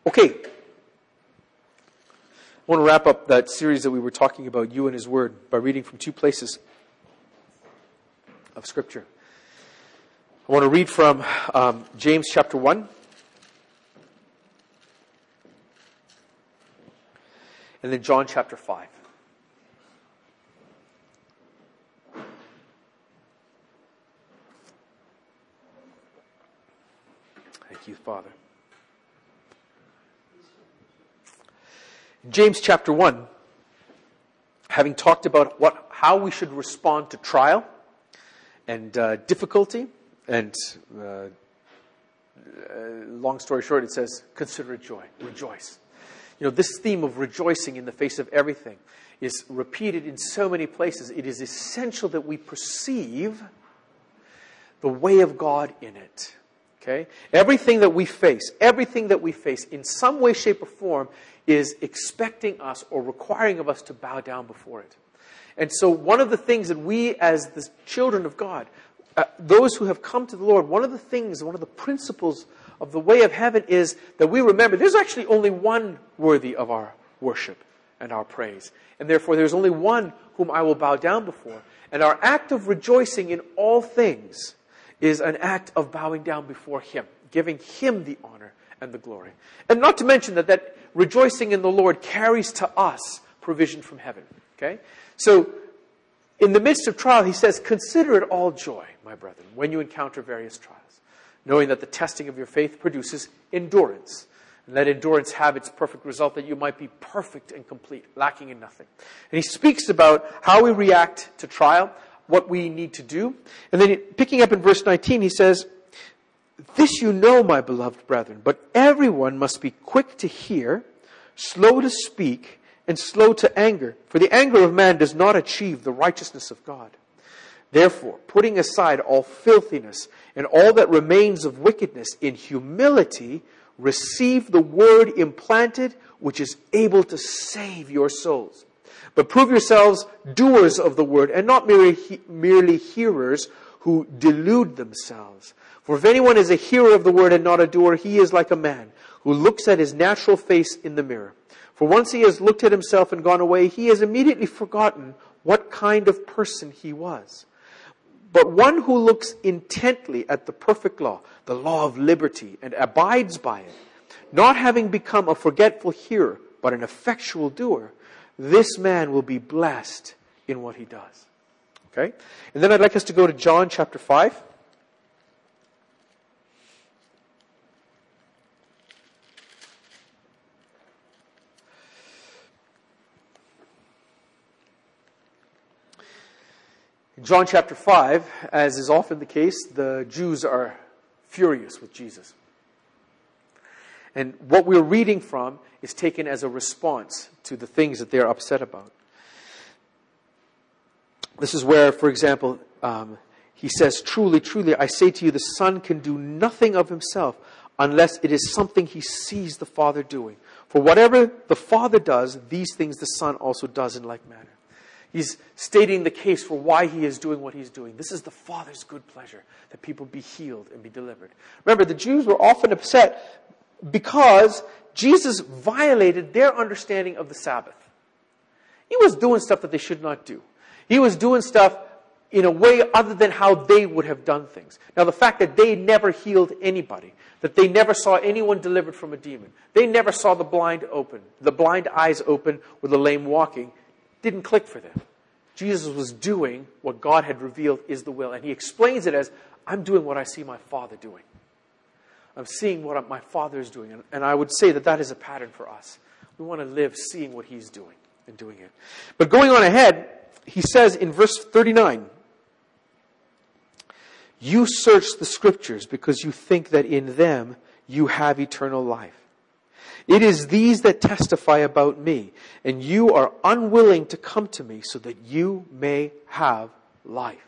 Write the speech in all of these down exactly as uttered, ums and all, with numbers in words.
Okay. I want to wrap up that series that we were talking about, You and His Word, by reading from two places of Scripture. I want to read from um, James chapter one. And then John chapter five. Thank you, Father. In James chapter one, having talked about what how we should respond to trial and uh, difficulty, and uh, uh, long story short, it says, consider it joy, rejoice. You know, this theme of rejoicing in the face of everything is repeated in so many places. It is essential that we perceive the way of God in it. Okay? Everything that we face, everything that we face in some way, shape, or form is expecting us or requiring of us to bow down before it. And so one of the things that we as the children of God, uh, those who have come to the Lord, one of the things, one of the principles of the way of heaven is that we remember there's actually only one worthy of our worship and our praise. And therefore there's only one whom I will bow down before. And our act of rejoicing in all things is an act of bowing down before Him, giving Him the honor and the glory. And not to mention that that rejoicing in the Lord carries to us provision from heaven. Okay? So, in the midst of trial, he says, consider it all joy, my brethren, when you encounter various trials, knowing that the testing of your faith produces endurance. And let endurance have its perfect result, that you might be perfect and complete, lacking in nothing. And he speaks about how we react to trial, what we need to do. And then picking up in verse nineteen, he says, this you know, my beloved brethren, but everyone must be quick to hear, slow to speak, and slow to anger. For the anger of man does not achieve the righteousness of God. Therefore, putting aside all filthiness and all that remains of wickedness, in humility receive the word implanted, which is able to save your souls. But prove yourselves doers of the word, and not merely, merely hearers who delude themselves. For if anyone is a hearer of the word and not a doer, he is like a man who looks at his natural face in the mirror. For once he has looked at himself and gone away, he has immediately forgotten what kind of person he was. But one who looks intently at the perfect law, the law of liberty, and abides by it, not having become a forgetful hearer, but an effectual doer, this man will be blessed in what he does. Okay? And then I'd like us to go to John chapter five. In John chapter five, as is often the case, the Jews are furious with Jesus. And what we're reading from is taken as a response to the things that they're upset about. This is where, for example, um, he says, truly, truly, I say to you, the Son can do nothing of himself unless it is something he sees the Father doing. For whatever the Father does, these things the Son also does in like manner. He's stating the case for why he is doing what he's doing. This is the Father's good pleasure, that people be healed and be delivered. Remember, the Jews were often upset because Jesus violated their understanding of the Sabbath. He was doing stuff that they should not do. He was doing stuff in a way other than how they would have done things. Now, the fact that they never healed anybody, that they never saw anyone delivered from a demon, they never saw the blind open, the blind eyes open or the lame walking, didn't click for them. Jesus was doing what God had revealed is the will. And he explains it as, I'm doing what I see my Father doing. I'm seeing what my Father is doing. And, and I would say that that is a pattern for us. We want to live seeing what he's doing and doing it. But going on ahead, he says in verse thirty-nine, you search the Scriptures because you think that in them you have eternal life. It is these that testify about me, and you are unwilling to come to me so that you may have life.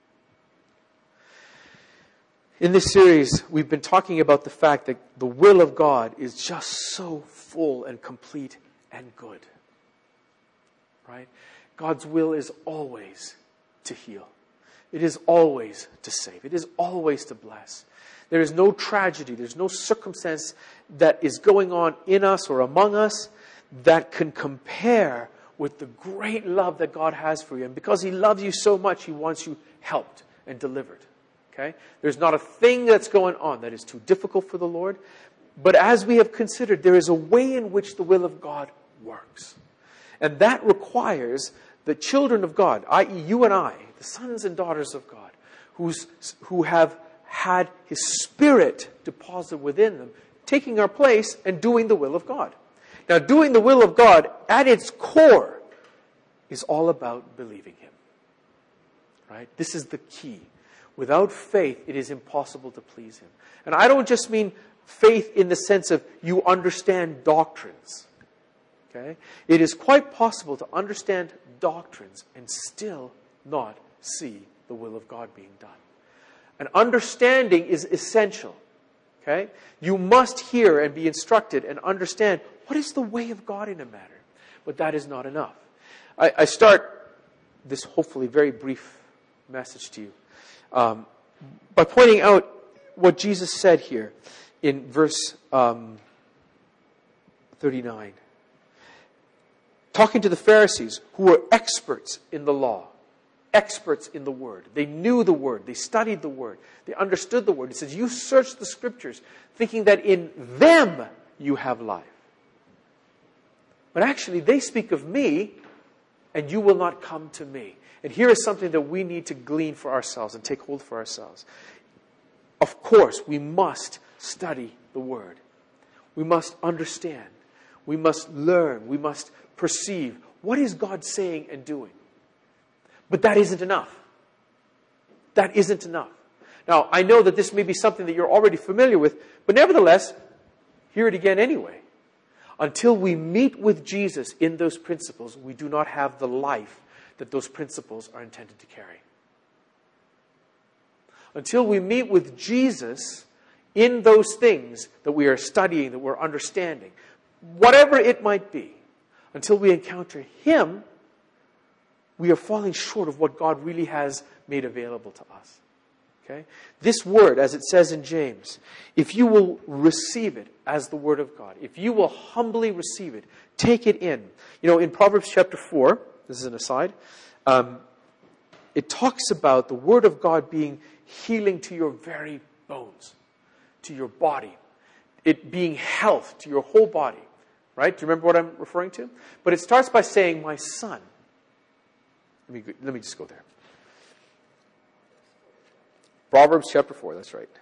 In this series, we've been talking about the fact that the will of God is just so full and complete and good. Right? God's will is always to heal. It is always to save. It is always to bless. There is no tragedy. There's no circumstance that is going on in us or among us that can compare with the great love that God has for you. And because He loves you so much, He wants you helped and delivered. Okay? There's not a thing that's going on that is too difficult for the Lord. But as we have considered, there is a way in which the will of God works. And that requires the children of God, that is you and I, the sons and daughters of God, who's, who have had His Spirit deposited within them, taking our place and doing the will of God. Now, doing the will of God, at its core, is all about believing Him. Right? This is the key. Without faith, it is impossible to please Him. And I don't just mean faith in the sense of you understand doctrines. Okay? It is quite possible to understand doctrines and still not see the will of God being done. And understanding is essential. Okay? You must hear and be instructed and understand what is the way of God in a matter. But that is not enough. I, I start this hopefully very brief message to you um, by pointing out what Jesus said here in verse um, thirty-nine. Talking to the Pharisees, who were experts in the law, experts in the Word. They knew the Word. They studied the Word. They understood the Word. He says, you search the Scriptures, thinking that in them you have life. But actually, they speak of me, and you will not come to me. And here is something that we need to glean for ourselves and take hold for ourselves. Of course, we must study the Word. We must understand. We must learn. We must perceive. What is God saying and doing? But that isn't enough. That isn't enough. Now, I know that this may be something that you're already familiar with, but nevertheless, hear it again anyway. Until we meet with Jesus in those principles, we do not have the life that those principles are intended to carry. Until we meet with Jesus in those things that we are studying, that we're understanding, whatever it might be, until we encounter Him, we are falling short of what God really has made available to us. Okay? This word, as it says in James, if you will receive it as the Word of God, if you will humbly receive it, take it in. You know, in Proverbs chapter four, this is an aside, um, it talks about the Word of God being healing to your very bones, to your body, it being health to your whole body. Right? Do you remember what I'm referring to? But it starts by saying, my son. Let me, let me just go there. Proverbs chapter four, that's right.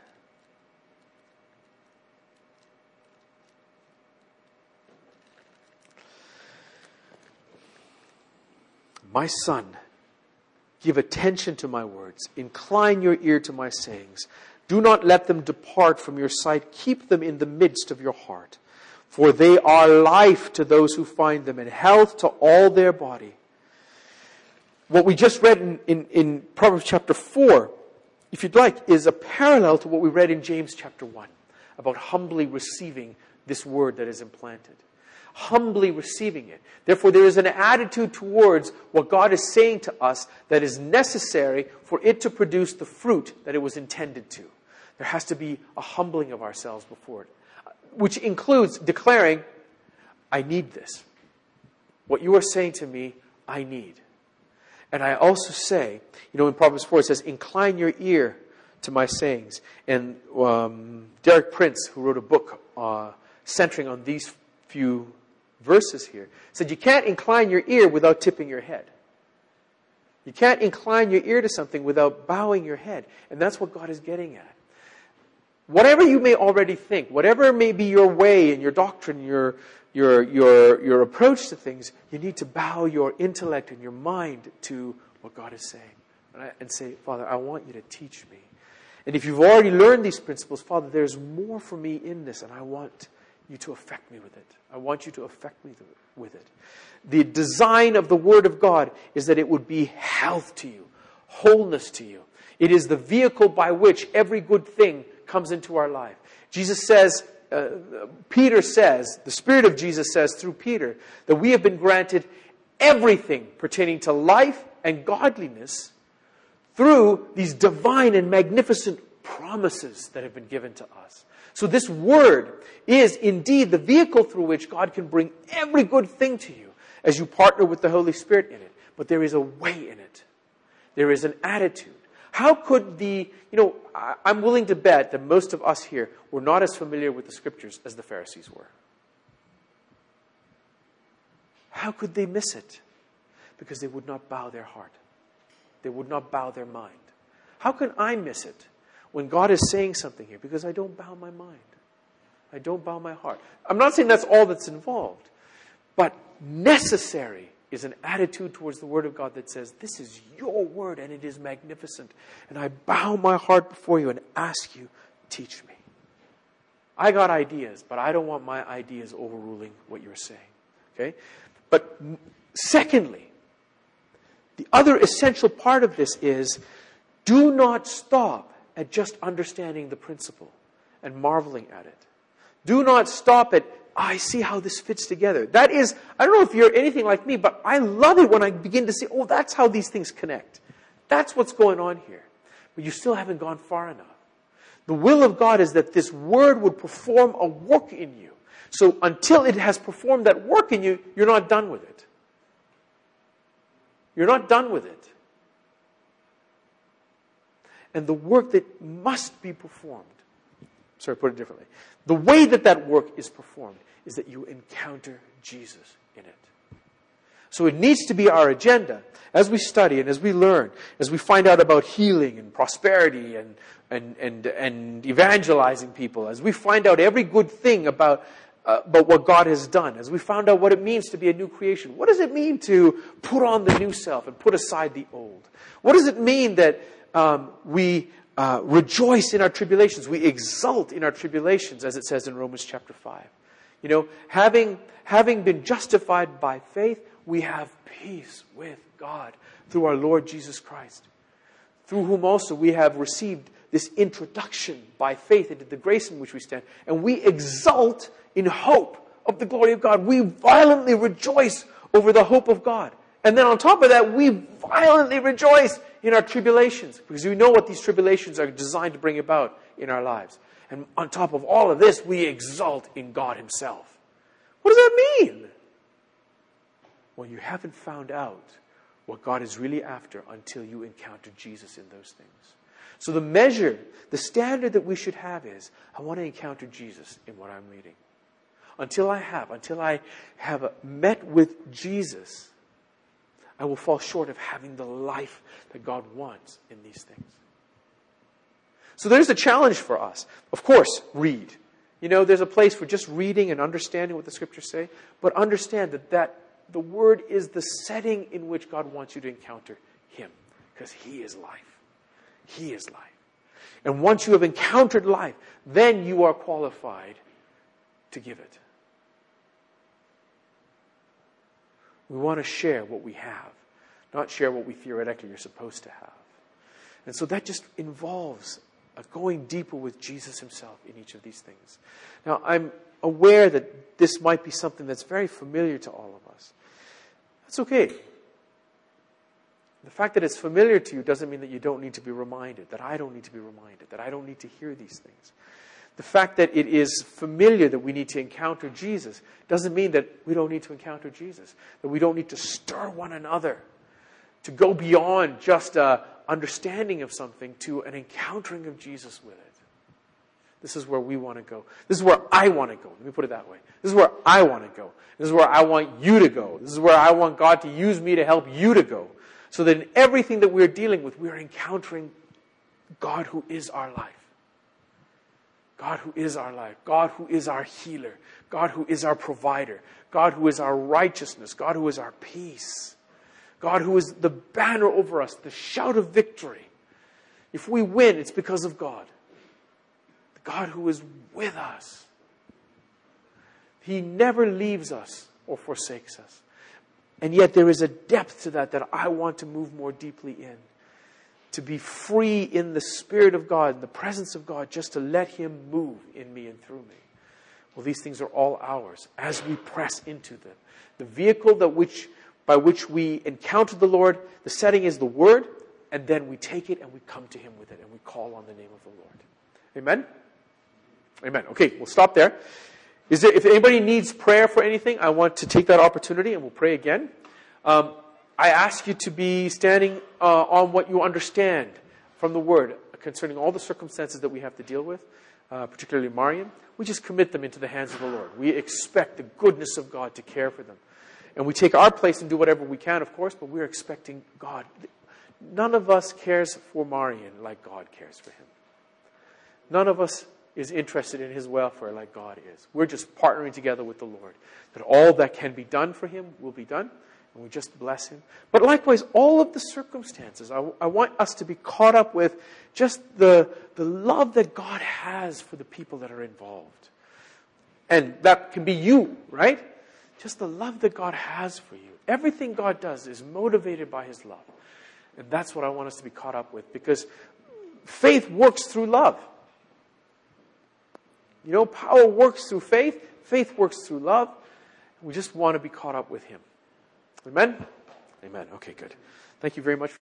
My son, give attention to my words. Incline your ear to my sayings. Do not let them depart from your sight. Keep them in the midst of your heart. For they are life to those who find them, and health to all their body. What we just read in, in, in Proverbs chapter four, if you'd like, is a parallel to what we read in James chapter one, about humbly receiving this word that is implanted. Humbly receiving it. Therefore, there is an attitude towards what God is saying to us that is necessary for it to produce the fruit that it was intended to. There has to be a humbling of ourselves before it. Which includes declaring, I need this. What you are saying to me, I need. And I also say, you know, in Proverbs four it says, incline your ear to my sayings. And um, Derek Prince, who wrote a book uh, centering on these few verses here, said you can't incline your ear without tipping your head. You can't incline your ear to something without bowing your head. And that's what God is getting at. Whatever you may already think, whatever may be your way and your doctrine, your, your, your, your approach to things, you need to bow your intellect and your mind to what God is saying. And, I, and say, Father, I want you to teach me. And if you've already learned these principles, Father, there's more for me in this, and I want you to affect me with it. I want you to affect me with it. The design of the Word of God is that it would be health to you, wholeness to you. It is the vehicle by which every good thing comes into our life. Jesus says, uh, Peter says, the Spirit of Jesus says through Peter, that we have been granted everything pertaining to life and godliness through these divine and magnificent promises that have been given to us. So this Word is indeed the vehicle through which God can bring every good thing to you as you partner with the Holy Spirit in it. But there is a way in it. There is an attitude. How could the, you know, I'm willing to bet that most of us here were not as familiar with the Scriptures as the Pharisees were. How could they miss it? Because they would not bow their heart. They would not bow their mind. How can I miss it when God is saying something here? Because I don't bow my mind. I don't bow my heart. I'm not saying that's all that's involved. But necessary is an attitude towards the Word of God that says, this is your Word and it is magnificent. And I bow my heart before you and ask you, teach me. I got ideas, but I don't want my ideas overruling what you're saying. Okay? But secondly, the other essential part of this is, do not stop at just understanding the principle and marveling at it. Do not stop at, I see how this fits together. That is, I don't know if you're anything like me, but I love it when I begin to see, oh, that's how these things connect. That's what's going on here. But you still haven't gone far enough. The will of God is that this Word would perform a work in you. So until it has performed that work in you, you're not done with it. You're not done with it. And the work that must be performed, sorry, put it differently. The way that that work is performed is that you encounter Jesus in it. So it needs to be our agenda as we study and as we learn, as we find out about healing and prosperity and, and, and, and evangelizing people, as we find out every good thing about Uh, but what God has done, as we found out what it means to be a new creation. What does it mean to put on the new self and put aside the old? What does it mean that um, we uh, rejoice in our tribulations? We exult in our tribulations, as it says in Romans chapter five. You know, having, having been justified by faith, we have peace with God through our Lord Jesus Christ, through whom also we have received this introduction by faith into the grace in which we stand. And we exult in hope of the glory of God. We violently rejoice over the hope of God. And then on top of that, we violently rejoice in our tribulations, because we know what these tribulations are designed to bring about in our lives. And on top of all of this, we exult in God Himself. What does that mean? Well, you haven't found out what God is really after until you encounter Jesus in those things. So the measure, the standard that we should have is, I want to encounter Jesus in what I'm reading. Until I have, until I have met with Jesus, I will fall short of having the life that God wants in these things. So there's a challenge for us. Of course, read. You know, there's a place for just reading and understanding what the Scriptures say, but understand that, that the Word is the setting in which God wants you to encounter Him, because He is life. He is life. And once you have encountered life, then you are qualified to give it. We want to share what we have, not share what we theoretically are supposed to have. And so that just involves a going deeper with Jesus Himself in each of these things. Now, I'm aware that this might be something that's very familiar to all of us. That's okay. The fact that it's familiar to you doesn't mean that you don't need to be reminded, that I don't need to be reminded, that I don't need to hear these things. The fact that it is familiar that we need to encounter Jesus doesn't mean that we don't need to encounter Jesus, that we don't need to stir one another, to go beyond just an understanding of something to an encountering of Jesus with it. This is where we want to go. This is where I want to go. Let me put it that way. This is where I want to go. This is where I want you to go. This is where I want God to use me to help you to go. So that in everything that we're dealing with, we're encountering God who is our life. God who is our life. God who is our healer. God who is our provider. God who is our righteousness. God who is our peace. God who is the banner over us, the shout of victory. If we win, it's because of God. The God who is with us. He never leaves us or forsakes us. And yet there is a depth to that that I want to move more deeply in. To be free in the Spirit of God, in the presence of God, just to let Him move in me and through me. Well, these things are all ours as we press into them. The vehicle that which by which we encounter the Lord, the setting is the Word. and then we take it and we come to him with it and we call on the name of the Lord. Amen? Amen. Okay, we'll stop there. Is there, if anybody needs prayer for anything, I want to take that opportunity and we'll pray again. Um, I ask you to be standing uh, on what you understand from the Word concerning all the circumstances that we have to deal with, uh, particularly Marian. We just commit them into the hands of the Lord. We expect the goodness of God to care for them. And we take our place and do whatever we can, of course, but we're expecting God. None of us cares for Marian like God cares for him. None of us is interested in his welfare like God is. We're just partnering together with the Lord. That all that can be done for him will be done, and we just bless him. But likewise, all of the circumstances, I, I want us to be caught up with just the, the love that God has for the people that are involved. And that can be you, right? Just the love that God has for you. Everything God does is motivated by his love. And that's what I want us to be caught up with, because faith works through love. You know, power works through faith. Faith works through love. We just want to be caught up with him. Amen? Amen. Okay, good. Thank you very much.